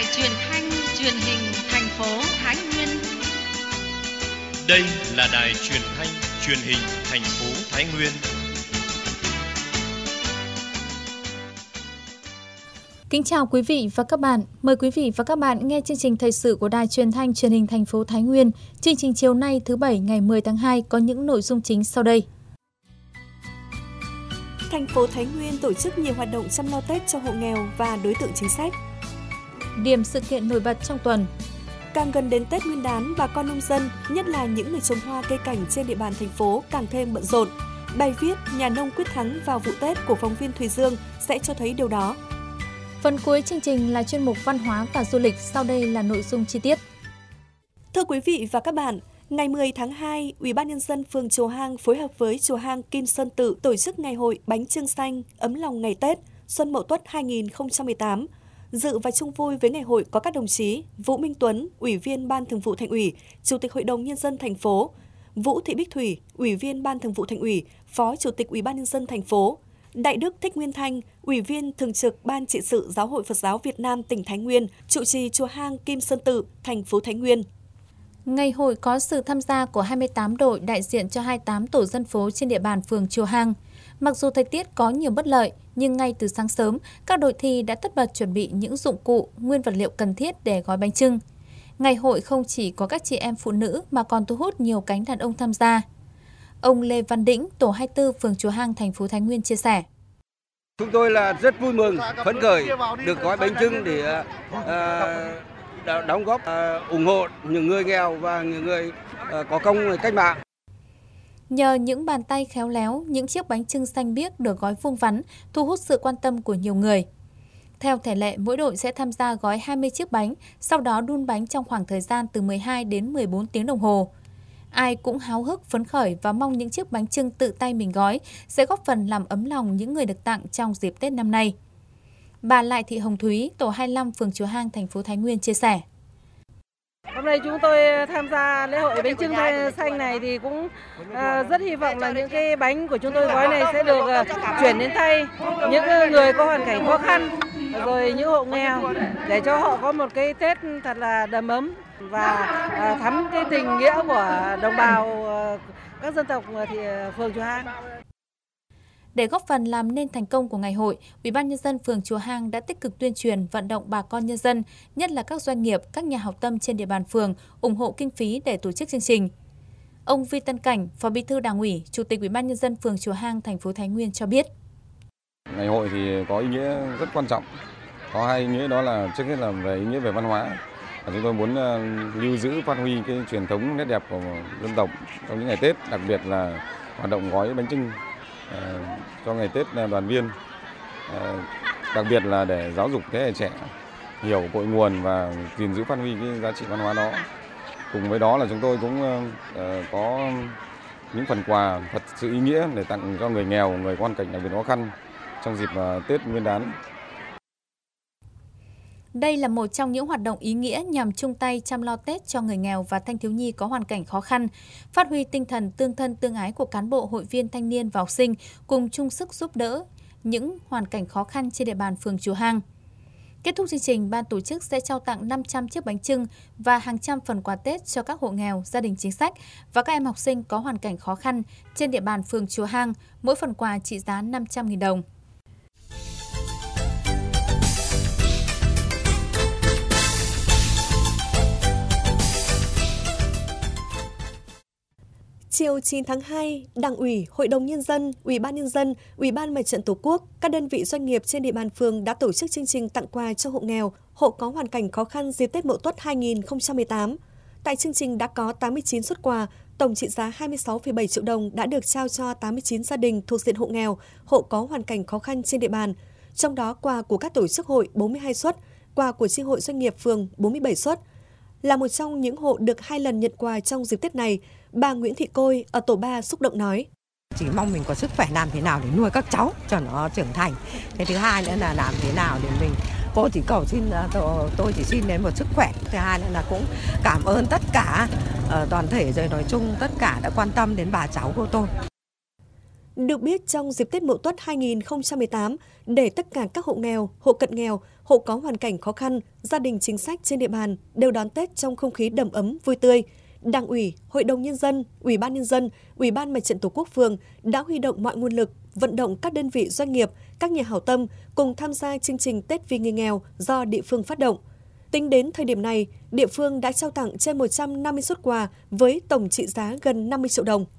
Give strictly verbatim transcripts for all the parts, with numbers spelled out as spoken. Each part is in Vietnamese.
truyền thanh truyền hình thành phố Thái Nguyên. Đây là đài truyền thanh truyền hình thành phố Thái Nguyên. Kính chào quý vị và các bạn. Mời quý vị và các bạn nghe chương trình thời sự của đài truyền thanh truyền hình thành phố Thái Nguyên. Chương trình chiều nay thứ Bảy ngày mười tháng hai có những nội dung chính sau đây. Thành phố Thái Nguyên tổ chức nhiều hoạt động chăm lo Tết cho hộ nghèo và đối tượng chính sách. Điểm sự kiện nổi bật trong tuần. Càng gần đến Tết Nguyên đán, bà con nông dân, nhất là những người trồng hoa cây cảnh trên địa bàn thành phố càng thêm bận rộn. Bài viết Nhà nông quyết thắng vào vụ Tết của phóng viên Thùy Dương sẽ cho thấy điều đó. Phần cuối chương trình là chuyên mục văn hóa và du lịch, sau đây là nội dung chi tiết. Thưa quý vị và các bạn, ngày mười tháng hai, Ủy ban Nhân dân phường Chùa Hang phối hợp với Chùa Hang Kim Sơn Tự tổ chức ngày hội bánh chưng xanh ấm lòng ngày Tết Xuân Mậu Tuất hai nghìn không trăm mười tám. Dự và chung vui với ngày hội có các đồng chí Vũ Minh Tuấn, Ủy viên Ban Thường vụ Thành ủy, Chủ tịch Hội đồng Nhân dân thành phố, Vũ Thị Bích Thủy, Ủy viên Ban Thường vụ Thành ủy, Phó Chủ tịch Ủy ban Nhân dân thành phố, Đại đức Thích Nguyên Thanh, Ủy viên Thường trực Ban Trị sự Giáo hội Phật giáo Việt Nam tỉnh Thái Nguyên, trụ trì Chùa Hang Kim Sơn Tự, thành phố Thái Nguyên. Ngày hội có sự tham gia của hai mươi tám đội đại diện cho hai mươi tám tổ dân phố trên địa bàn phường Chùa Hang. Mặc dù thời tiết có nhiều bất lợi, nhưng ngay từ sáng sớm, các đội thi đã tất bật chuẩn bị những dụng cụ, nguyên vật liệu cần thiết để gói bánh chưng. Ngày hội không chỉ có các chị em phụ nữ mà còn thu hút nhiều cánh đàn ông tham gia. Ông Lê Văn Đĩnh, tổ hai mươi tư phường Chùa Hang, thành phố Thái Nguyên chia sẻ. Chúng tôi là rất vui mừng, phấn khởi được gói bánh chưng để uh, đóng góp, uh, ủng hộ những người nghèo và những người uh, có công cách mạng. Nhờ những bàn tay khéo léo, những chiếc bánh chưng xanh biếc được gói vuông vắn, thu hút sự quan tâm của nhiều người. Theo thể lệ, mỗi đội sẽ tham gia gói hai mươi chiếc bánh, sau đó đun bánh trong khoảng thời gian từ mười hai đến mười bốn tiếng đồng hồ. Ai cũng háo hức, phấn khởi và mong những chiếc bánh chưng tự tay mình gói sẽ góp phần làm ấm lòng những người được tặng trong dịp Tết năm nay. Bà Lại Thị Hồng Thúy, tổ hai mươi lăm phường Chùa Hang, thành phố Thái Nguyên chia sẻ. Hôm nay chúng tôi tham gia lễ hội bánh chưng xanh này thì cũng uh, rất hy vọng là những cái bánh của chúng tôi gói này sẽ được uh, chuyển đến tay những người có hoàn cảnh khó khăn, rồi những hộ nghèo để cho họ có một cái Tết thật là đầm ấm và uh, thắm cái tình nghĩa của đồng bào uh, các dân tộc uh, thì uh, phường Chùa Hang. Để góp phần làm nên thành công của ngày hội, Ủy ban Nhân dân phường Chùa Hang đã tích cực tuyên truyền vận động bà con nhân dân, nhất là các doanh nghiệp, các nhà hảo tâm trên địa bàn phường ủng hộ kinh phí để tổ chức chương trình. Ông Vi Tân Cảnh, Phó Bí thư Đảng ủy, Chủ tịch Ủy ban Nhân dân phường Chùa Hang, thành phố Thái Nguyên cho biết. Ngày hội thì có ý nghĩa rất quan trọng. Có hai ý nghĩa, đó là trước hết là về ý nghĩa về văn hóa. Chúng tôi muốn lưu giữ, phát huy cái truyền thống nét đẹp của dân tộc trong những ngày Tết, đặc biệt là hoạt động gói bánh chưng cho ngày Tết đoàn viên, đặc biệt là để giáo dục thế hệ trẻ hiểu cội nguồn và gìn giữ phát huy cái giá trị văn hóa đó. Cùng với đó là chúng tôi cũng có những phần quà thật sự ý nghĩa để tặng cho người nghèo, người có hoàn cảnh đặc biệt khó khăn trong dịp Tết Nguyên đán. Đây là một trong những hoạt động ý nghĩa nhằm chung tay chăm lo Tết cho người nghèo và thanh thiếu nhi có hoàn cảnh khó khăn, phát huy tinh thần tương thân tương ái của cán bộ, hội viên, thanh niên và học sinh cùng chung sức giúp đỡ những hoàn cảnh khó khăn trên địa bàn phường Chùa Hang. Kết thúc chương trình, ban tổ chức sẽ trao tặng năm trăm chiếc bánh chưng và hàng trăm phần quà Tết cho các hộ nghèo, gia đình chính sách và các em học sinh có hoàn cảnh khó khăn trên địa bàn phường Chùa Hang, mỗi phần quà trị giá năm trăm nghìn đồng. Chiều chín tháng hai, Đảng ủy, Hội đồng Nhân dân, Ủy ban Nhân dân, Ủy ban Mặt trận Tổ quốc, các đơn vị doanh nghiệp trên địa bàn phường đã tổ chức chương trình tặng quà cho hộ nghèo, hộ có hoàn cảnh khó khăn dịp Tết Mậu Tuất hai nghìn không trăm mười tám. Tại chương trình đã có tám mươi chín suất quà, tổng trị giá hai mươi sáu phẩy bảy triệu đồng đã được trao cho tám mươi chín gia đình thuộc diện hộ nghèo, hộ có hoàn cảnh khó khăn trên địa bàn. Trong đó, quà của các tổ chức hội bốn mươi hai suất, quà của chi hội doanh nghiệp phường bốn mươi bảy suất. Là một trong những hộ được hai lần nhận quà trong dịp Tết này, bà Nguyễn Thị Côi ở tổ ba xúc động nói. Chỉ mong mình có sức khỏe làm thế nào để nuôi các cháu cho nó trưởng thành. Cái thứ hai nữa là làm thế nào để mình, cô chỉ cầu xin, tôi chỉ xin đến một sức khỏe. Thứ hai nữa là cũng cảm ơn tất cả đoàn thể rồi nói chung tất cả đã quan tâm đến bà cháu của tôi. Được biết, trong dịp Tết Mậu Tuất hai nghìn không trăm mười tám, để tất cả các hộ nghèo, hộ cận nghèo, hộ có hoàn cảnh khó khăn, gia đình chính sách trên địa bàn đều đón Tết trong không khí đầm ấm, vui tươi, Đảng ủy, Hội đồng Nhân dân, Ủy ban Nhân dân, Ủy ban Mặt trận Tổ quốc phường đã huy động mọi nguồn lực, vận động các đơn vị doanh nghiệp, các nhà hảo tâm cùng tham gia chương trình Tết vì người nghèo do địa phương phát động. Tính đến thời điểm này, địa phương đã trao tặng trên một trăm năm mươi suất quà với tổng trị giá gần năm mươi triệu đồng.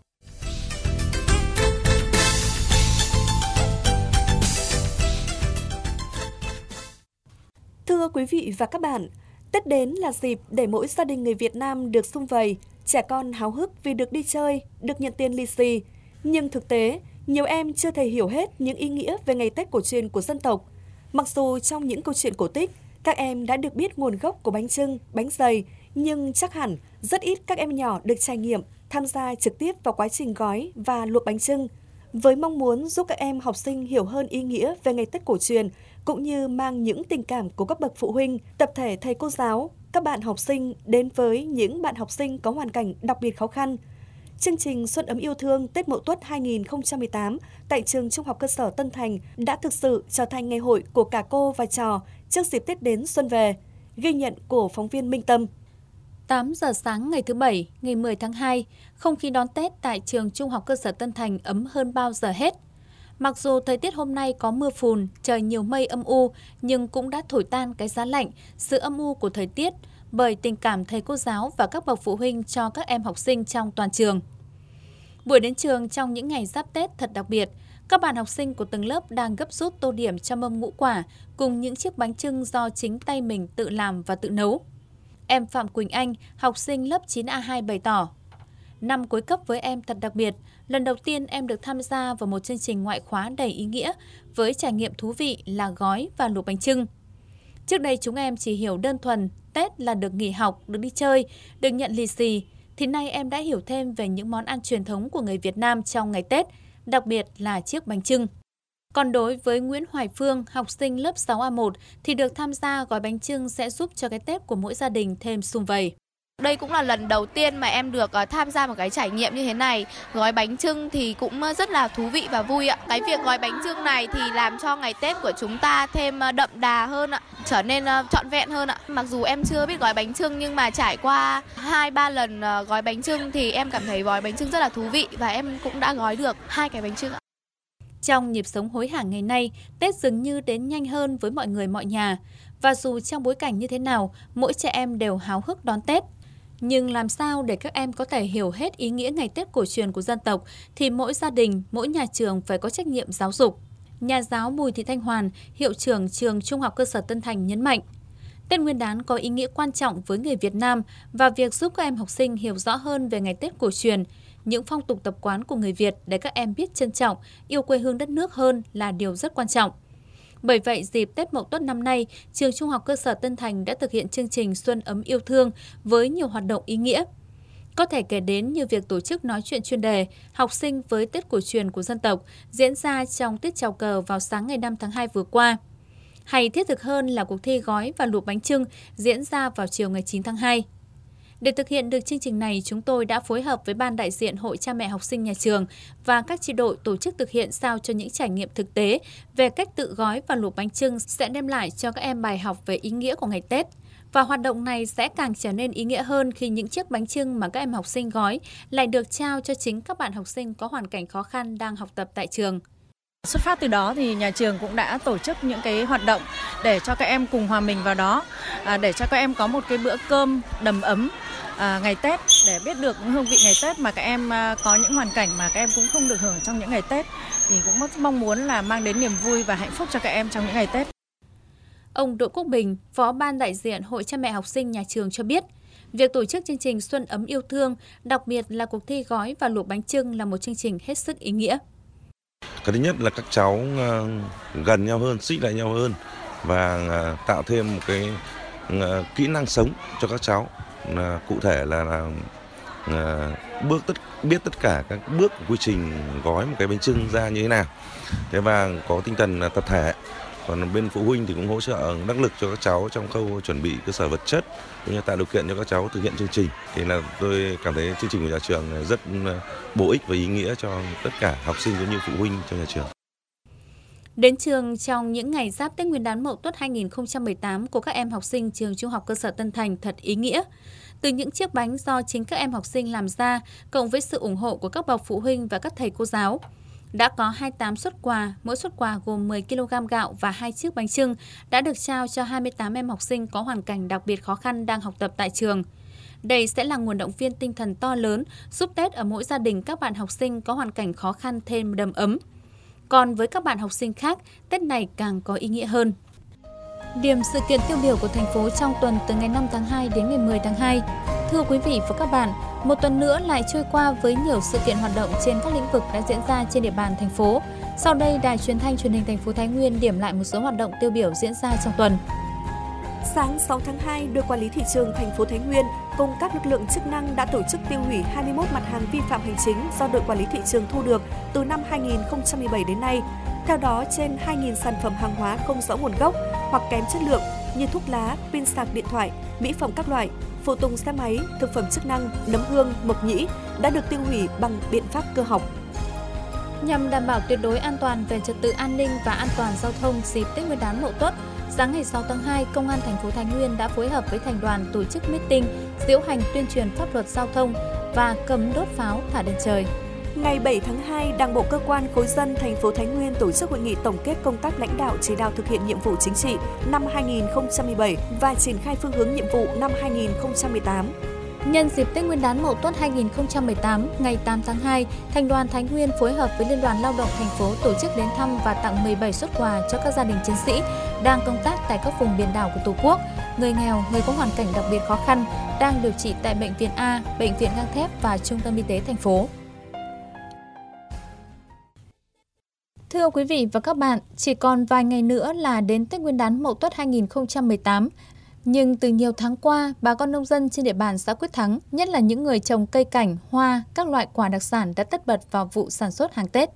Thưa quý vị và các bạn, Tết đến là dịp để mỗi gia đình người Việt Nam được sum vầy, trẻ con háo hức vì được đi chơi, được nhận tiền lì xì. Nhưng thực tế, nhiều em chưa thể hiểu hết những ý nghĩa về ngày Tết cổ truyền của dân tộc. Mặc dù trong những câu chuyện cổ tích, các em đã được biết nguồn gốc của bánh chưng, bánh dày, nhưng chắc hẳn rất ít các em nhỏ được trải nghiệm, tham gia trực tiếp vào quá trình gói và luộc bánh chưng. Với mong muốn giúp các em học sinh hiểu hơn ý nghĩa về ngày Tết cổ truyền, cũng như mang những tình cảm của các bậc phụ huynh, tập thể thầy cô giáo, các bạn học sinh đến với những bạn học sinh có hoàn cảnh đặc biệt khó khăn. Chương trình Xuân ấm yêu thương Tết Mậu Tuất hai nghìn không trăm mười tám tại trường Trung học cơ sở Tân Thành đã thực sự trở thành ngày hội của cả cô và trò trước dịp Tết đến xuân về. Ghi nhận của phóng viên Minh Tâm. tám giờ sáng ngày thứ Bảy, ngày mười tháng hai, không khí đón Tết tại trường Trung học cơ sở Tân Thành ấm hơn bao giờ hết. Mặc dù thời tiết hôm nay có mưa phùn, trời nhiều mây âm u, nhưng cũng đã thổi tan cái giá lạnh, sự âm u của thời tiết bởi tình cảm thầy cô giáo và các bậc phụ huynh cho các em học sinh trong toàn trường. Buổi đến trường trong những ngày giáp Tết thật đặc biệt, các bạn học sinh của từng lớp đang gấp rút tô điểm cho mâm ngũ quả cùng những chiếc bánh chưng do chính tay mình tự làm và tự nấu. Em Phạm Quỳnh Anh, học sinh lớp chín A hai bày tỏ: Năm cuối cấp với em thật đặc biệt, lần đầu tiên em được tham gia vào một chương trình ngoại khóa đầy ý nghĩa với trải nghiệm thú vị là gói và luộc bánh chưng. Trước đây chúng em chỉ hiểu đơn thuần Tết là được nghỉ học, được đi chơi, được nhận lì xì, thì nay em đã hiểu thêm về những món ăn truyền thống của người Việt Nam trong ngày Tết, đặc biệt là chiếc bánh chưng. Còn đối với Nguyễn Hoài Phương, học sinh lớp sáu A một, thì được tham gia gói bánh chưng sẽ giúp cho cái Tết của mỗi gia đình thêm sum vầy. Đây cũng là lần đầu tiên mà em được uh, tham gia một cái trải nghiệm như thế này. Gói bánh chưng thì cũng rất là thú vị và vui ạ. Cái việc gói bánh chưng này thì làm cho ngày Tết của chúng ta thêm uh, đậm đà hơn ạ, trở nên uh, trọn vẹn hơn ạ. Mặc dù em chưa biết gói bánh chưng nhưng mà trải qua hai ba lần uh, gói bánh chưng thì em cảm thấy gói bánh chưng rất là thú vị và em cũng đã gói được hai cái bánh chưng ạ. Trong nhịp sống hối hả ngày nay, Tết dường như đến nhanh hơn với mọi người mọi nhà. Và dù trong bối cảnh như thế nào, mỗi trẻ em đều háo hức đón Tết. Nhưng làm sao để các em có thể hiểu hết ý nghĩa ngày Tết cổ truyền của dân tộc thì mỗi gia đình, mỗi nhà trường phải có trách nhiệm giáo dục. Nhà giáo Bùi Thị Thanh Hoàn, hiệu trưởng trường Trung học cơ sở Tân Thành nhấn mạnh, Tết Nguyên đán có ý nghĩa quan trọng với người Việt Nam và việc giúp các em học sinh hiểu rõ hơn về ngày Tết cổ truyền, những phong tục tập quán của người Việt để các em biết trân trọng, yêu quê hương đất nước hơn là điều rất quan trọng. Bởi vậy, dịp Tết Mậu Tuất năm nay, trường Trung học cơ sở Tân Thành đã thực hiện chương trình Xuân ấm yêu thương với nhiều hoạt động ý nghĩa. Có thể kể đến như việc tổ chức nói chuyện chuyên đề học sinh với Tết cổ truyền của dân tộc diễn ra trong tiết chào cờ vào sáng ngày năm tháng hai vừa qua. Hay thiết thực hơn là cuộc thi gói và luộc bánh chưng diễn ra vào chiều ngày chín tháng hai. Để thực hiện được chương trình này, chúng tôi đã phối hợp với ban đại diện Hội Cha mẹ học sinh nhà trường và các chi đội tổ chức thực hiện sao cho những trải nghiệm thực tế về cách tự gói và luộc bánh chưng sẽ đem lại cho các em bài học về ý nghĩa của ngày Tết. Và hoạt động này sẽ càng trở nên ý nghĩa hơn khi những chiếc bánh chưng mà các em học sinh gói lại được trao cho chính các bạn học sinh có hoàn cảnh khó khăn đang học tập tại trường. Xuất phát từ đó thì nhà trường cũng đã tổ chức những cái hoạt động để cho các em cùng hòa mình vào đó, để cho các em có một cái bữa cơm đầm ấm à, ngày Tết, để biết được hương vị ngày Tết mà các em có những hoàn cảnh mà các em cũng không được hưởng trong những ngày Tết, thì cũng rất mong muốn là mang đến niềm vui và hạnh phúc cho các em trong những ngày Tết. Ông Đỗ Quốc Bình, Phó ban đại diện Hội Cha mẹ học sinh nhà trường cho biết, việc tổ chức chương trình Xuân ấm yêu thương, đặc biệt là cuộc thi gói và luộc bánh chưng là một chương trình hết sức ý nghĩa. Cái thứ nhất là các cháu gần nhau hơn, xích lại nhau hơn và tạo thêm một cái kỹ năng sống cho các cháu. Cụ thể là, là bước tất biết tất cả các bước của quy trình gói một cái bánh chưng ra như thế nào. Thế và có tinh thần tập thể Còn bên phụ huynh thì cũng hỗ trợ đắc lực cho các cháu trong khâu chuẩn bị cơ sở vật chất, cũng như tạo điều kiện cho các cháu thực hiện chương trình. Thì là tôi cảm thấy chương trình của nhà trường rất bổ ích và ý nghĩa cho tất cả học sinh cũng như phụ huynh trong nhà trường. Đến trường trong những ngày giáp Tết Nguyên đán Mậu Tuất hai nghìn không trăm mười tám của các em học sinh trường Trung học cơ sở Tân Thành thật ý nghĩa. Từ những chiếc bánh do chính các em học sinh làm ra, cộng với sự ủng hộ của các bậc phụ huynh và các thầy cô giáo, đã có hai mươi tám suất quà, mỗi suất quà gồm mười ki lô gam gạo và hai chiếc bánh chưng đã được trao cho hai mươi tám em học sinh có hoàn cảnh đặc biệt khó khăn đang học tập tại trường. Đây sẽ là nguồn động viên tinh thần to lớn, giúp Tết ở mỗi gia đình các bạn học sinh có hoàn cảnh khó khăn thêm đầm ấm. Còn với các bạn học sinh khác, Tết này càng có ý nghĩa hơn. Điểm sự kiện tiêu biểu của thành phố trong tuần từ ngày năm tháng hai đến ngày mười tháng hai. Thưa quý vị và các bạn, một tuần nữa lại trôi qua với nhiều sự kiện hoạt động trên các lĩnh vực đã diễn ra trên địa bàn thành phố. Sau đây, Đài Truyền thanh Truyền hình thành phố Thái Nguyên điểm lại một số hoạt động tiêu biểu diễn ra trong tuần. Sáng sáu tháng hai, đội quản lý thị trường thành phố Thái Nguyên cùng các lực lượng chức năng đã tổ chức tiêu hủy hai mươi mốt mặt hàng vi phạm hành chính do đội quản lý thị trường thu được từ năm hai nghìn không trăm mười bảy đến nay. Theo đó, trên hai nghìn sản phẩm hàng hóa không rõ nguồn gốc hoặc kém chất lượng như thuốc lá, pin sạc điện thoại, mỹ phẩm các loại, phụ tùng xe máy, thực phẩm chức năng, nấm hương, mộc nhĩ đã được tiêu hủy bằng biện pháp cơ học. Nhằm đảm bảo tuyệt đối an toàn về trật tự an ninh và an toàn giao thông dịp Tết Nguyên đán Mậu Tuất, sáng ngày sáu tháng hai, Công an thành phố Thái Nguyên đã phối hợp với thành đoàn tổ chức meeting, diễu hành tuyên truyền pháp luật giao thông và cấm đốt pháo thả đèn trời. Ngày bảy tháng hai, Đảng bộ cơ quan khối dân thành phố Thái Nguyên tổ chức hội nghị tổng kết công tác lãnh đạo chỉ đạo thực hiện nhiệm vụ chính trị năm hai nghìn không trăm mười bảy và triển khai phương hướng nhiệm vụ năm hai nghìn không trăm mười tám. Nhân dịp Tết Nguyên đán Mậu Tuất hai nghìn không trăm mười tám, ngày tám tháng hai, Thành đoàn Thái Nguyên phối hợp với Liên đoàn Lao động thành phố tổ chức đến thăm và tặng mười bảy suất quà cho các gia đình chiến sĩ đang công tác tại các vùng biển đảo của Tổ quốc, người nghèo, người có hoàn cảnh đặc biệt khó khăn đang điều trị tại Bệnh viện A, Bệnh viện Gang Thép và Trung tâm Y tế thành phố. Thưa quý vị và các bạn, chỉ còn vài ngày nữa là đến Tết Nguyên đán Mậu Tuất hai nghìn không trăm mười tám. Nhưng từ nhiều tháng qua, bà con nông dân trên địa bàn xã Quyết Thắng, nhất là những người trồng cây cảnh, hoa, các loại quả đặc sản đã tất bật vào vụ sản xuất hàng Tết.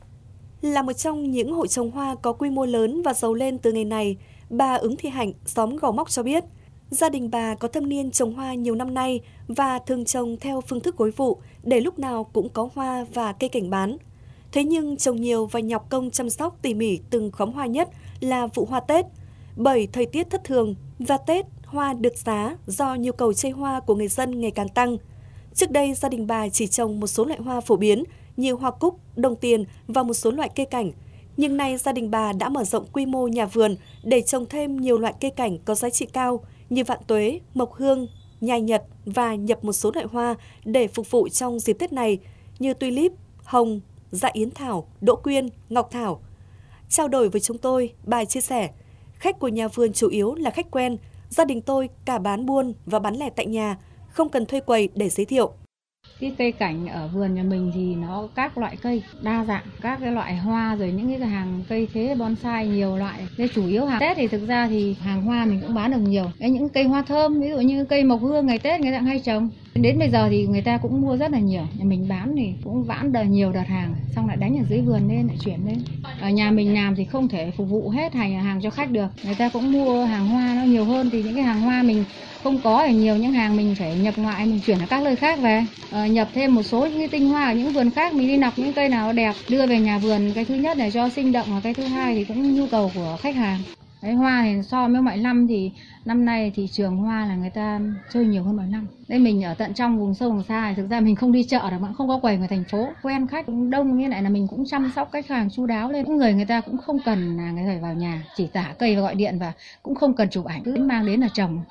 Là một trong những hộ trồng hoa có quy mô lớn và giàu lên từ ngày này, bà Ứng Thị Hạnh, xóm Gò Móc cho biết, gia đình bà có thâm niên trồng hoa nhiều năm nay và thường trồng theo phương thức gối vụ để lúc nào cũng có hoa và cây cảnh bán. Thế nhưng trồng nhiều và nhọc công chăm sóc tỉ mỉ từng khóm hoa nhất là vụ hoa Tết, bởi thời tiết thất thường và Tết hoa được giá do nhu cầu chơi hoa của người dân ngày càng tăng. Trước đây, gia đình bà chỉ trồng một số loại hoa phổ biến như hoa cúc, đồng tiền và một số loại cây cảnh. Nhưng nay gia đình bà đã mở rộng quy mô nhà vườn để trồng thêm nhiều loại cây cảnh có giá trị cao như vạn tuế, mộc hương, nhài nhật và nhập một số loại hoa để phục vụ trong dịp Tết này như tulip, hồng, dạ yến thảo, đỗ quyên, ngọc thảo. Trao đổi với chúng tôi, bà chia sẻ, khách của nhà vườn chủ yếu là khách quen, gia đình tôi cả bán buôn và bán lẻ tại nhà, không cần thuê quầy để giới thiệu. Cái cây cảnh ở vườn nhà mình thì nó các loại cây đa dạng, các cái loại hoa rồi những cái hàng cây thế bonsai nhiều loại. Cái chủ yếu hàng Tết thì thực ra thì hàng hoa mình cũng bán được nhiều. Cái những cây hoa thơm, ví dụ như cây mộc hương ngày Tết người ta hay trồng. Đến bây giờ thì người ta cũng mua rất là nhiều. Nhà mình bán thì cũng vãn đời nhiều đợt hàng, xong lại đánh ở dưới vườn lên lại chuyển lên. Ở nhà mình làm thì không thể phục vụ hết hàng hàng cho khách được. Người ta cũng mua hàng hoa nó nhiều hơn thì những cái hàng hoa mình không có thì nhiều những hàng mình phải nhập ngoại, mình chuyển ở các nơi khác về, ờ, nhập thêm một số những cái tinh hoa ở những vườn khác, mình đi nọc những cây nào đẹp đưa về nhà vườn. Cái thứ nhất là cho sinh động, và cái thứ hai thì cũng nhu cầu của khách hàng. Đấy, hoa thì so với mọi năm thì năm nay thị trường hoa là người ta chơi nhiều hơn mọi năm. Đây mình ở tận trong vùng sâu vùng xa thì thực ra mình không đi chợ được, mà không có quầy ngoài thành phố, quen khách cũng đông, như lại là mình cũng chăm sóc khách hàng chu đáo lên. Những người người ta cũng không cần là người phải vào nhà, chỉ tả cây và gọi điện, và cũng không cần chụp ảnh, cứ mang đến là trồng.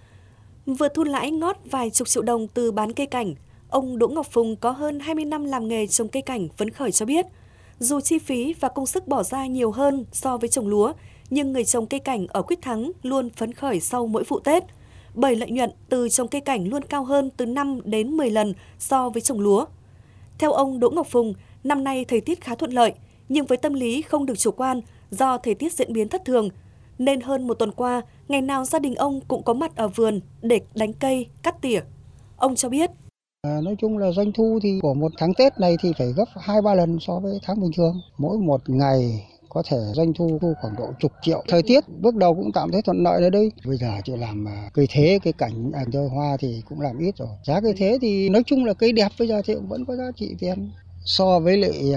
Vừa thu lãi ngót vài chục triệu đồng từ bán cây cảnh, ông Đỗ Ngọc Phùng có hơn hai mươi năm làm nghề trồng cây cảnh phấn khởi cho biết, dù chi phí và công sức bỏ ra nhiều hơn so với trồng lúa, nhưng người trồng cây cảnh ở Quyết Thắng luôn phấn khởi sau mỗi vụ Tết, bởi lợi nhuận từ trồng cây cảnh luôn cao hơn từ năm đến mười lần so với trồng lúa. Theo ông Đỗ Ngọc Phùng, năm nay thời tiết khá thuận lợi, nhưng với tâm lý không được chủ quan do thời tiết diễn biến thất thường, nên hơn một tuần qua, ngày nào gia đình ông cũng có mặt ở vườn để đánh cây, cắt tỉa. Ông cho biết, À, nói chung là doanh thu thì của một tháng Tết này thì phải gấp hai ba lần so với tháng bình thường. Mỗi một ngày có thể doanh thu thu khoảng độ chục triệu. Thời tiết bước đầu cũng tạm thấy thuận lợi ở đây. Bây giờ chỉ làm cây thế, cây cảnh, ảnh chơi hoa thì cũng làm ít rồi. Giá cây thế thì nói chung là cây đẹp bây giờ thì cũng vẫn có giá trị tiền. So với lại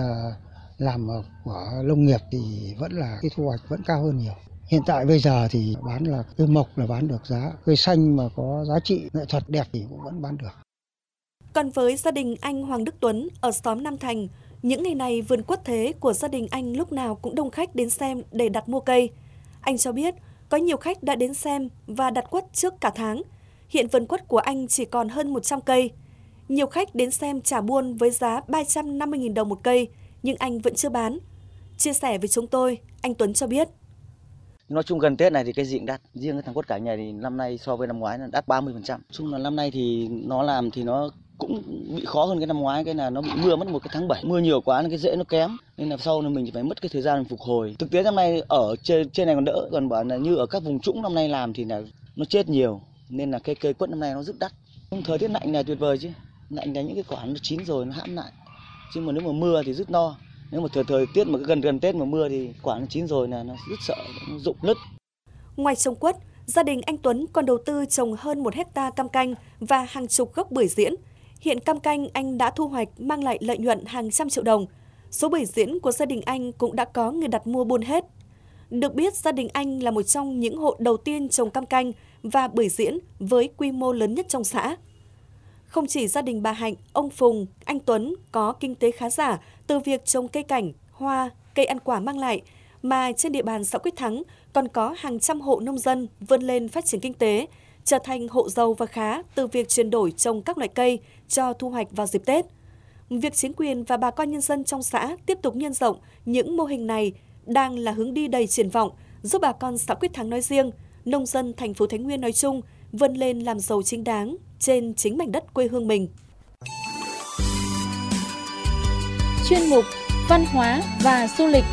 làm của nông nghiệp thì vẫn là cái thu hoạch vẫn cao hơn nhiều. Hiện tại bây giờ thì bán là cây mộc là bán được giá, cây xanh mà có giá trị nghệ thuật đẹp thì cũng vẫn bán được. Còn với gia đình anh Hoàng Đức Tuấn ở xóm Nam Thành, những ngày này vườn quất thế của gia đình anh lúc nào cũng đông khách đến xem để đặt mua cây. Anh cho biết có nhiều khách đã đến xem và đặt quất trước cả tháng. Hiện vườn quất của anh chỉ còn hơn một trăm cây. Nhiều khách đến xem trả buôn với giá ba trăm năm mươi nghìn đồng một cây, nhưng anh vẫn chưa bán. Chia sẻ với chúng tôi, anh Tuấn cho biết. Nói chung gần Tết này thì cây gì cũng đắt. Riêng cái thằng quất cảnh này thì năm nay so với năm ngoái nó đắt ba mươi phần trăm. Nói chung là năm nay thì nó làm thì nó cũng bị khó hơn cái năm ngoái, cái là nó bị mưa mất một cái tháng bảy. Mưa nhiều quá nên cái rễ nó kém. Nên là sau này mình phải mất cái thời gian phục hồi. Thực tế năm nay ở trên, trên này còn đỡ. Còn bảo là như ở các vùng trũng năm nay làm thì là nó chết nhiều. Nên là cây cây quất năm nay nó rất đắt. Thời tiết lạnh này tuyệt vời chứ. Lạnh là những cái quả nó chín rồi nó hãm lại. chứ mà nếu mà mưa thì rất no. Nếu mà thời thời tiết mà gần gần Tết mà mưa thì quả nó chín rồi là nó rất sợ nó rụng nứt. Ngoài trồng quất, gia đình anh Tuấn còn đầu tư trồng hơn một hecta cam canh và hàng chục gốc bưởi diễn. Hiện cam canh anh đã thu hoạch mang lại lợi nhuận hàng trăm triệu đồng. Số bưởi diễn của gia đình anh cũng đã có người đặt mua buôn hết. Được biết, gia đình anh là một trong những hộ đầu tiên trồng cam canh và bưởi diễn với quy mô lớn nhất trong xã. Không chỉ gia đình bà Hạnh, ông Phùng, anh Tuấn có kinh tế khá giả từ việc trồng cây cảnh, hoa, cây ăn quả mang lại, mà trên địa bàn xã Quyết Thắng còn có hàng trăm hộ nông dân vươn lên phát triển kinh tế, trở thành hộ giàu và khá từ việc chuyển đổi trồng các loại cây cho thu hoạch vào dịp Tết. Việc chính quyền và bà con nhân dân trong xã tiếp tục nhân rộng những mô hình này đang là hướng đi đầy triển vọng, giúp bà con xã Quyết Thắng nói riêng, nông dân thành phố Thái Nguyên nói chung vươn lên làm giàu chính đáng trên chính mảnh đất quê hương mình. Chuyên mục Văn hóa và du lịch.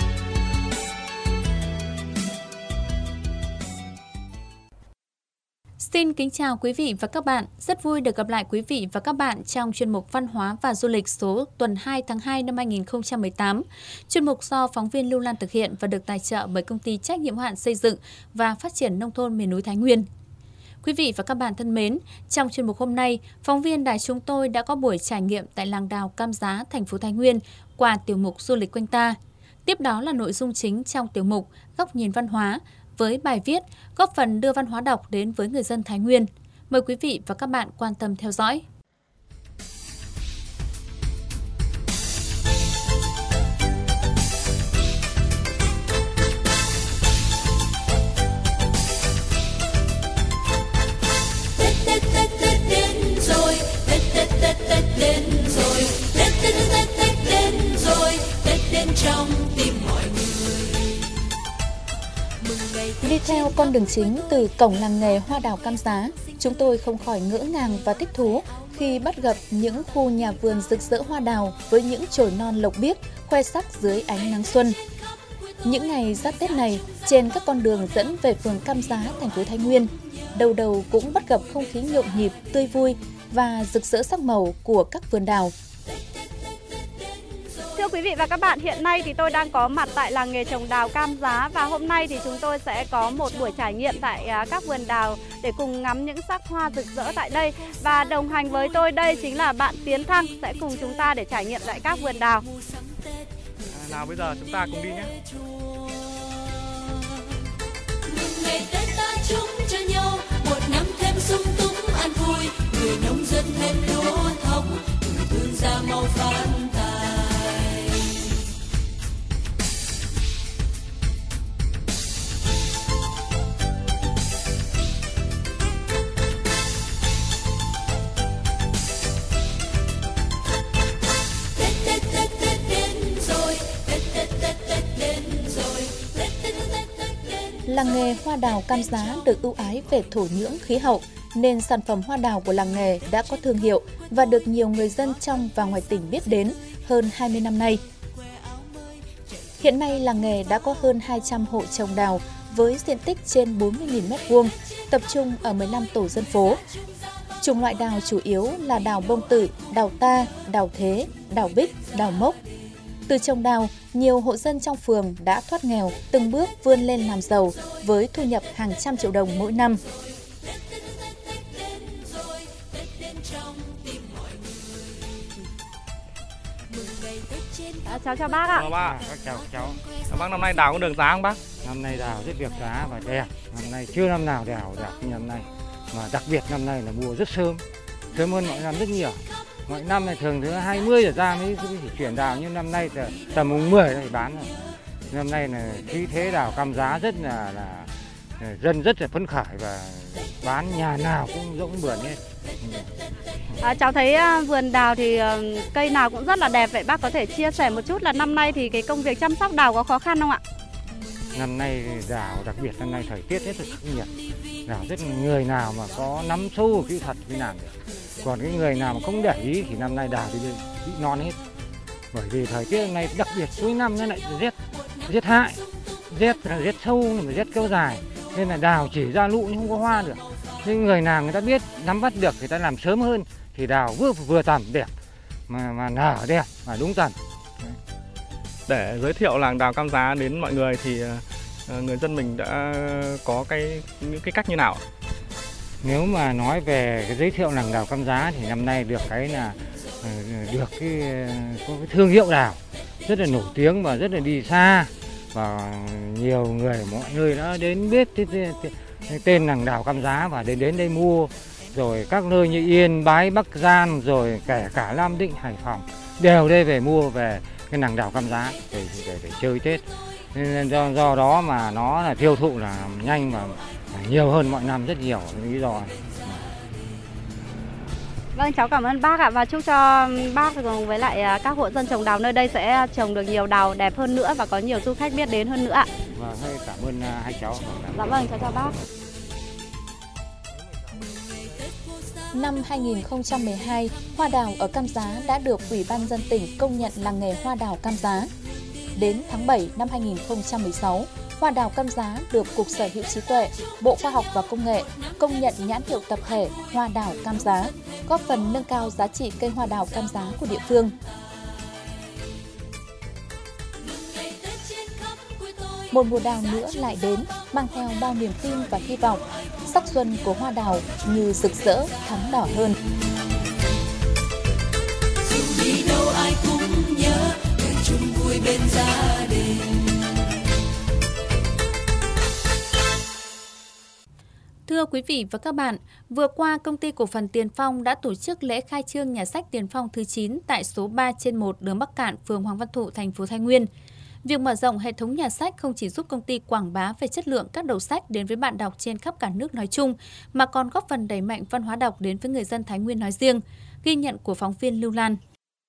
Xin kính chào quý vị và các bạn. Rất vui được gặp lại quý vị và các bạn trong chuyên mục Văn hóa và du lịch số tuần hai tháng hai năm hai nghìn không trăm mười tám. Chuyên mục do phóng viên Lưu Lan thực hiện và được tài trợ bởi công ty trách nhiệm hữu hạn xây dựng và phát triển nông thôn miền núi Thái Nguyên. Quý vị và các bạn thân mến, trong chuyên mục hôm nay, phóng viên đài chúng tôi đã có buổi trải nghiệm tại làng đào Cam Giá, thành phố Thái Nguyên qua tiểu mục Du lịch quanh ta. Tiếp đó là nội dung chính trong tiểu mục Góc nhìn văn hóa với bài viết góp phần đưa văn hóa đọc đến với người dân Thái Nguyên. Mời quý vị và các bạn quan tâm theo dõi. Tết Tết Tết Tết đến rồi, Tết Tết Tết Tết đến rồi, Tết Tết Tết Tết đến rồi, Tết đến trong tim mọi người. Đi theo con đường chính từ cổng làng nghề hoa đào Cam Giá, chúng tôi không khỏi ngỡ ngàng và thích thú khi bắt gặp những khu nhà vườn rực rỡ hoa đào với những chồi non lộc biếc khoe sắc dưới ánh nắng xuân. Những ngày giáp Tết này, trên các con đường dẫn về phường Cam Giá, thành phố Thái Nguyên, đầu đầu cũng bắt gặp không khí nhộn nhịp, tươi vui và rực rỡ sắc màu của các vườn đào. Thưa quý vị và các bạn, hiện nay thì tôi đang có mặt tại làng nghề trồng đào Cam Giá và hôm nay thì chúng tôi sẽ có một buổi trải nghiệm tại các vườn đào để cùng ngắm những sắc hoa rực rỡ tại đây. Và đồng hành với tôi đây chính là bạn Tiến Thăng sẽ cùng chúng ta để trải nghiệm tại các vườn đào. À, nào bây giờ chúng ta cùng đi nhé. Ngày Tết ta chúc cho nhau một năm thêm sung túc an vui, người nông dân thêm lúa thóc, người thương gia mau phát tài. Làng nghề hoa đào Cam Giá được ưu ái về thổ nhưỡng khí hậu, nên sản phẩm hoa đào của làng nghề đã có thương hiệu và được nhiều người dân trong và ngoài tỉnh biết đến hơn hai mươi năm nay. Hiện nay, làng nghề đã có hơn hai trăm hộ trồng đào với diện tích trên bốn mươi nghìn mét vuông, tập trung ở mười lăm tổ dân phố. Chủng loại đào chủ yếu là đào bông tử, đào ta, đào thế, đào bích, đào mốc. Từ trồng đào, nhiều hộ dân trong phường đã thoát nghèo, từng bước vươn lên làm giàu với thu nhập hàng trăm triệu đồng mỗi năm. À, cháu chào bác ạ. Chào bác, các chào cháu. À, bác năm nay đào có được giá không bác? Năm nay đào rất được giá và đẹp. Năm nay chưa năm nào đào đẹp như năm nay. Mà đặc biệt năm nay là mua rất sớm, sớm hơn mọi năm rất nhiều. Mọi năm này thường thứ hai mươi giờ ra mới chỉ chuyển đào, nhưng năm nay tầm mùng mười thì bán rồi. Năm nay là khí thế đào cam giá rất là, là dân rất là phấn khởi và bán nhà nào cũng rỗng bưởi hết. À, cháu thấy uh, vườn đào thì uh, cây nào cũng rất là đẹp, vậy bác có thể chia sẻ một chút là năm nay thì cái công việc chăm sóc đào có khó khăn không ạ? Năm nay đào đặc biệt năm nay thời tiết rất là khắc nghiệt, đào rất người nào mà có nắm sâu kỹ thuật mới làm được, còn cái người nào mà không để ý thì năm nay đào thì bị non hết, bởi vì thời tiết năm nay đặc biệt cuối năm nó lại rét rét hại, rét rét sâu mà rét kéo dài nên là đào chỉ ra lụ nhưng không có hoa được. Nhưng người nào người ta biết nắm bắt được, người ta làm sớm hơn thì đào vừa vừa tầm đẹp mà mà nở đẹp mà đúng tầm. Để giới thiệu làng đào Cam Giá đến mọi người thì người dân mình đã có cái những cái cách như nào? Nếu mà nói về cái giới thiệu làng đào Cam Giá thì năm nay được cái là được cái, có cái thương hiệu đào rất là nổi tiếng và rất là đi xa, và nhiều người mọi nơi đã đến biết cái, cái, cái tên làng đào Cam Giá và đến đến đây mua. Rồi các nơi như Yên Bái, Bắc Giang, rồi kể cả Nam Định, Hải Phòng đều đây về mua về cái làng đào Cam Giá để, để, để chơi Tết. Nên do, do đó mà nó là tiêu thụ là nhanh và nhiều hơn mọi năm rất nhiều, lý do. Vâng, cháu cảm ơn bác ạ, và chúc cho bác cùng với lại các hộ dân trồng đào nơi đây sẽ trồng được nhiều đào đẹp hơn nữa và có nhiều du khách biết đến hơn nữa ạ. Vâng, cảm ơn hai cháu. Dạ vâng, cháu chào bác. Năm hai nghìn không trăm mười hai, hoa đào ở Cam Giá đã được Ủy ban nhân dân tỉnh công nhận làng nghề hoa đào Cam Giá. Đến tháng bảy năm hai nghìn không trăm mười sáu, hoa đào Cam Giá được Cục Sở hữu trí tuệ, Bộ Khoa học và Công nghệ công nhận nhãn hiệu tập thể hoa đào Cam Giá, góp phần nâng cao giá trị cây hoa đào Cam Giá của địa phương. Một mùa đào nữa lại đến, mang theo bao niềm tin và hy vọng. Sắc xuân của hoa đào như rực rỡ thắm đỏ hơn. Dù đi đâu ai cũng nhớ về chung vui bên gia đình. Thưa quý vị và các bạn, vừa qua Công ty Cổ phần Tiền Phong đã tổ chức lễ khai trương nhà sách Tiền Phong thứ chín tại số ba trên một đường Bắc Cạn, phường Hoàng Văn Thụ, thành phố Thái Nguyên. Việc mở rộng hệ thống nhà sách không chỉ giúp công ty quảng bá về chất lượng các đầu sách đến với bạn đọc trên khắp cả nước nói chung, mà còn góp phần đẩy mạnh văn hóa đọc đến với người dân Thái Nguyên nói riêng. Ghi nhận của phóng viên Lưu Lan.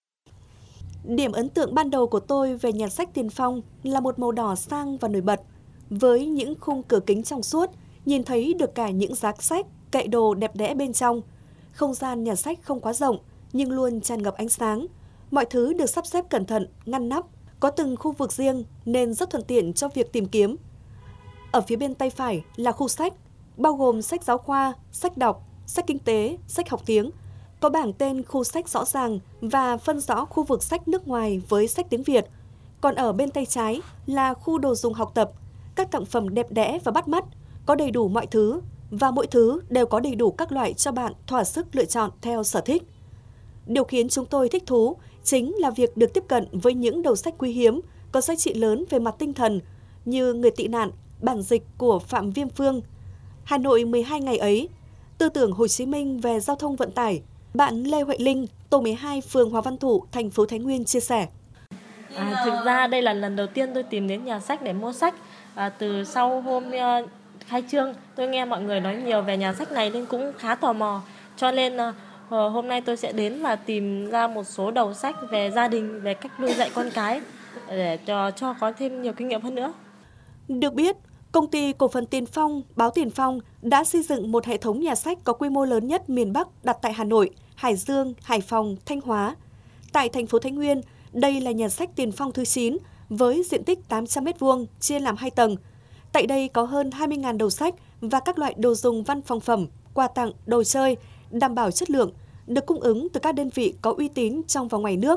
Điểm ấn tượng ban đầu của tôi về nhà sách Tiền Phong là một màu đỏ sang và nổi bật. Với những khung cửa kính trong suốt, nhìn thấy được cả những giá sách, kệ đồ đẹp đẽ bên trong. Không gian nhà sách không quá rộng, nhưng luôn tràn ngập ánh sáng. Mọi thứ được sắp xếp cẩn thận, ngăn nắp, có từng khu vực riêng nên rất thuận tiện cho việc tìm kiếm. Ở phía bên tay phải là khu sách, bao gồm sách giáo khoa, sách đọc, sách kinh tế, sách học tiếng. Có bảng tên khu sách rõ ràng và phân rõ khu vực sách nước ngoài với sách tiếng Việt. Còn ở bên tay trái là khu đồ dùng học tập, các tặng phẩm đẹp đẽ và bắt mắt, có đầy đủ mọi thứ và mỗi thứ đều có đầy đủ các loại cho bạn thỏa sức lựa chọn theo sở thích. Điều khiến chúng tôi thích thú chính là việc được tiếp cận với những đầu sách quý hiếm, có giá trị lớn về mặt tinh thần như Người tị nạn, bản dịch của Phạm Viêm Phương, Hà Nội mười hai ngày ấy, Tư tưởng Hồ Chí Minh về giao thông vận tải. Bạn Lê Huệ Linh, tổ mười hai, phường Hoàng Văn Thụ, thành phố Thái Nguyên chia sẻ. À, thực ra đây là lần đầu tiên tôi tìm đến nhà sách để mua sách. À, từ sau hôm uh, khai trương, tôi nghe mọi người nói nhiều về nhà sách này nên cũng khá tò mò. Cho nên uh, hôm nay tôi sẽ đến và tìm ra một số đầu sách về gia đình, về cách nuôi dạy con cái để cho, cho có thêm nhiều kinh nghiệm hơn nữa. Được biết, Công ty Cổ phần Tiền Phong, báo Tiền Phong đã xây dựng một hệ thống nhà sách có quy mô lớn nhất miền Bắc đặt tại Hà Nội, Hải Dương, Hải Phòng, Thanh Hóa. Tại thành phố Thái Nguyên, đây là nhà sách Tiền Phong thứ chín với diện tích tám trăm mét vuông chia làm hai tầng. Tại đây có hơn hai mươi nghìn đầu sách và các loại đồ dùng văn phòng phẩm, quà tặng, đồ chơi, đảm bảo chất lượng, được cung ứng từ các đơn vị có uy tín trong và ngoài nước.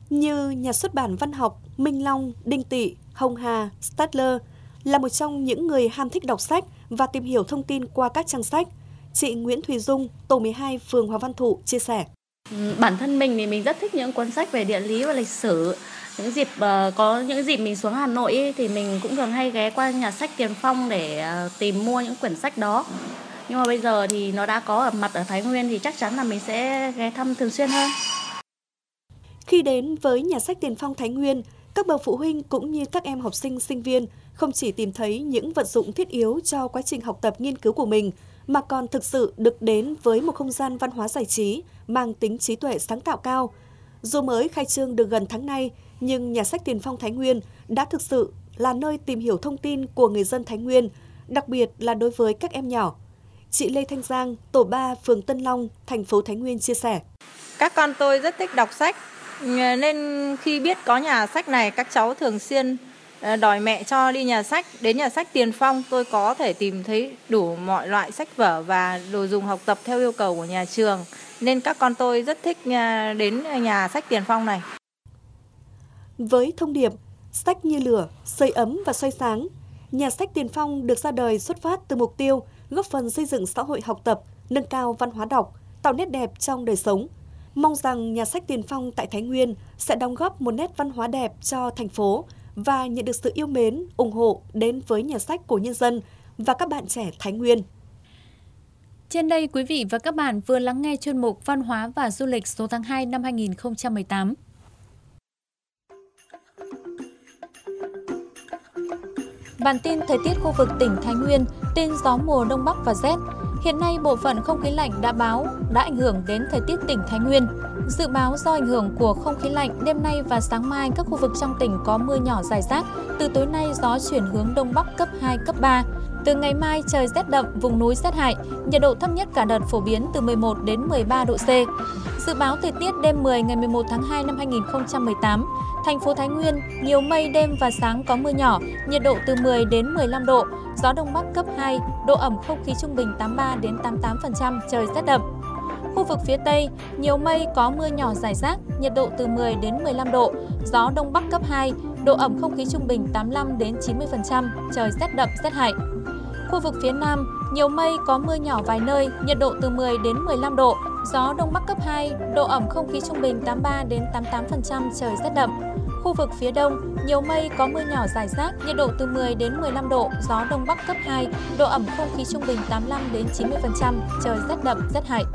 như nhà xuất bản văn học Minh Long, Đinh Tị, Hồng Hà, Stadler là một trong những người ham thích đọc sách và tìm hiểu thông tin qua các trang sách. Chị Nguyễn Thùy Dung, tổ mười hai, phường Hòa Văn Thụ chia sẻ. Bản thân mình thì mình rất thích những cuốn sách về địa lý và lịch sử. Những dịp uh, có những dịp mình xuống Hà Nội ấy, thì mình cũng thường hay ghé qua nhà sách Tiền Phong để uh, tìm mua những quyển sách đó. Nhưng mà bây giờ thì nó đã có ở mặt ở Thái Nguyên thì chắc chắn là mình sẽ ghé thăm thường xuyên hơn. Khi đến với nhà sách Tiền Phong Thái Nguyên, các bậc phụ huynh cũng như các em học sinh, sinh viên không chỉ tìm thấy những vật dụng thiết yếu cho quá trình học tập nghiên cứu của mình, mà còn thực sự được đến với một không gian văn hóa giải trí mang tính trí tuệ sáng tạo cao. Dù mới khai trương được gần tháng nay, nhưng nhà sách Tiền Phong Thái Nguyên đã thực sự là nơi tìm hiểu thông tin của người dân Thái Nguyên, đặc biệt là đối với các em nhỏ. Chị Lê Thanh Giang, tổ ba, phường Tân Long, thành phố Thái Nguyên chia sẻ. Các con tôi rất thích đọc sách, nên khi biết có nhà sách này, các cháu thường xuyên đòi mẹ cho đi nhà sách. Đến nhà sách Tiền Phong, tôi có thể tìm thấy đủ mọi loại sách vở và đồ dùng học tập theo yêu cầu của nhà trường. Nên các con tôi rất thích đến nhà sách Tiền Phong này. Với thông điệp sách như lửa, sưởi ấm và soi sáng, nhà sách Tiền Phong được ra đời xuất phát từ mục tiêu góp phần xây dựng xã hội học tập, nâng cao văn hóa đọc, tạo nét đẹp trong đời sống. Mong rằng nhà sách Tiền Phong tại Thái Nguyên sẽ đóng góp một nét văn hóa đẹp cho thành phố và nhận được sự yêu mến, ủng hộ đến với nhà sách của nhân dân và các bạn trẻ Thái Nguyên. Trên đây, quý vị và các bạn vừa lắng nghe chuyên mục Văn hóa và Du lịch số tháng hai năm hai nghìn không trăm mười tám. Bản tin thời tiết khu vực tỉnh Thái Nguyên, tin gió mùa Đông Bắc và rét. Hiện nay, bộ phận không khí lạnh đã báo đã ảnh hưởng đến thời tiết tỉnh Thái Nguyên. Dự báo do ảnh hưởng của không khí lạnh, đêm nay và sáng mai các khu vực trong tỉnh có mưa nhỏ rải rác. Từ tối nay, gió chuyển hướng Đông Bắc cấp hai, cấp ba. Từ ngày mai, trời rét đậm, vùng núi rét hại. Nhiệt độ thấp nhất cả đợt phổ biến từ mười một đến mười ba độ C. Dự báo thời tiết đêm mười ngày mười một tháng hai năm hai nghìn không trăm mười tám. Thành phố Thái Nguyên, nhiều mây, đêm và sáng có mưa nhỏ, nhiệt độ từ mười đến mười lăm độ, gió Đông Bắc cấp hai, độ ẩm không khí trung bình tám mươi ba đến tám mươi tám phần trăm, trời rét đậm. Khu vực phía Tây, nhiều mây, có mưa nhỏ rải rác, nhiệt độ từ mười đến mười lăm độ, gió Đông Bắc cấp hai, độ ẩm không khí trung bình tám mươi lăm đến chín mươi phần trăm, trời rét đậm, rét hại. Khu vực phía Nam, nhiều mây, có mưa nhỏ vài nơi, nhiệt độ từ mười đến mười lăm độ, gió Đông Bắc cấp hai, độ ẩm không khí trung bình tám mươi ba đến tám mươi tám phần trăm, trời rét đậm. Khu vực phía Đông, nhiều mây, có mưa nhỏ rải rác, nhiệt độ từ mười đến mười lăm độ, gió Đông Bắc cấp hai, độ ẩm không khí trung bình tám mươi lăm đến chín mươi phần trăm, trời rét đậm, rét hại.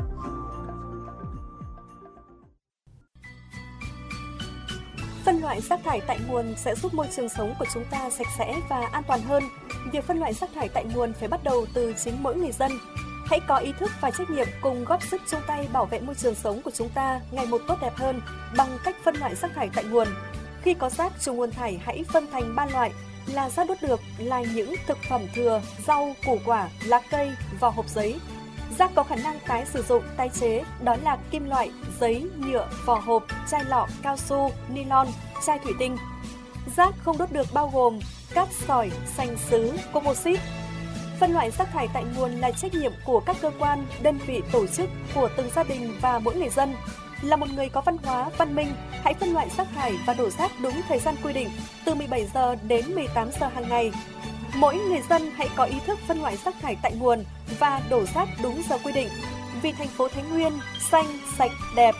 Phân loại rác thải tại nguồn sẽ giúp môi trường sống của chúng ta sạch sẽ và an toàn hơn. Việc phân loại rác thải tại nguồn phải bắt đầu từ chính mỗi người dân. Hãy có ý thức và trách nhiệm cùng góp sức chung tay bảo vệ môi trường sống của chúng ta ngày một tốt đẹp hơn bằng cách phân loại rác thải tại nguồn. Khi có rác trùng nguồn thải, hãy phân thành ba loại là rác đốt được, là những thực phẩm thừa, rau, củ quả, lá cây, vỏ hộp giấy. Rác có khả năng tái sử dụng, tái chế, đó là kim loại, giấy, nhựa, vỏ hộp, chai lọ, cao su, nylon, chai thủy tinh. Rác không đốt được bao gồm cát sỏi, sành sứ, composite. Phân loại rác thải tại nguồn là trách nhiệm của các cơ quan, đơn vị, tổ chức, của từng gia đình và mỗi người dân. Là một người có văn hóa, văn minh, hãy phân loại rác thải và đổ rác đúng thời gian quy định, từ mười bảy giờ đến mười tám giờ hàng ngày. Mỗi người dân hãy có ý thức phân loại rác thải tại nguồn và đổ rác đúng giờ quy định, vì thành phố Thái Nguyên xanh, sạch, đẹp.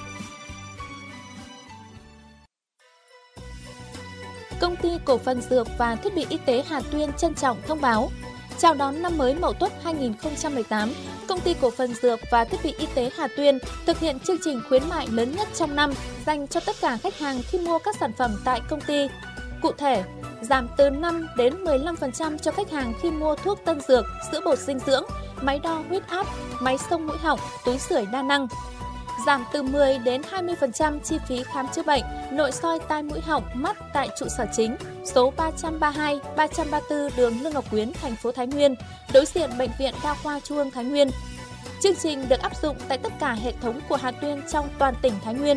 Công ty Cổ phần Dược và Thiết bị Y tế Hà Tuyên trân trọng thông báo: chào đón năm mới Mậu Tuất hai nghìn không trăm mười tám, Công ty Cổ phần Dược và Thiết bị Y tế Hà Tuyên thực hiện chương trình khuyến mại lớn nhất trong năm dành cho tất cả khách hàng khi mua các sản phẩm tại công ty. Cụ thể, giảm từ năm đến mười lăm phần trăm cho khách hàng khi mua thuốc tân dược, sữa bột dinh dưỡng, máy đo huyết áp, máy xông mũi họng, túi sưởi đa năng. Giảm từ mười đến hai mươi phần trăm chi phí khám chữa bệnh, nội soi tai mũi họng, mắt tại trụ sở chính, số ba trăm ba mươi hai, ba trăm ba mươi tư đường Lương Ngọc Quyến, thành phố Thái Nguyên, đối diện Bệnh viện Đa khoa Trung ương Thái Nguyên. Chương trình được áp dụng tại tất cả hệ thống của Hà Tuyên trong toàn tỉnh Thái Nguyên.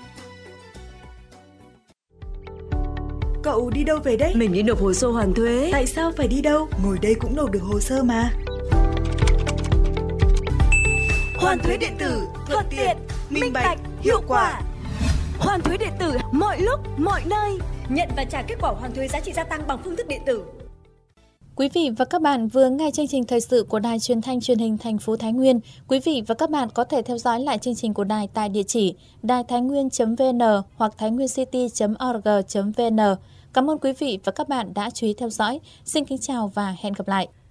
Cậu đi đâu về đấy? Mình đi nộp hồ sơ hoàn thuế. Tại sao phải đi đâu? Ngồi đây cũng nộp được hồ sơ mà. Hoàn thuế điện tử, thuận tiện, minh bạch, hiệu quả. Hoàn thuế điện tử mọi lúc, mọi nơi. Nhận và trả kết quả hoàn thuế giá trị gia tăng bằng phương thức điện tử. Quý vị và các bạn vừa nghe chương trình thời sự của Đài Truyền thanh Truyền hình thành phố Thái Nguyên. Quý vị và các bạn có thể theo dõi lại chương trình của đài tại địa chỉ đài thái nguyên chấm vê en hoặc thái nguyên city chấm org chấm vê en. Cảm ơn quý vị và các bạn đã chú ý theo dõi. Xin kính chào và hẹn gặp lại.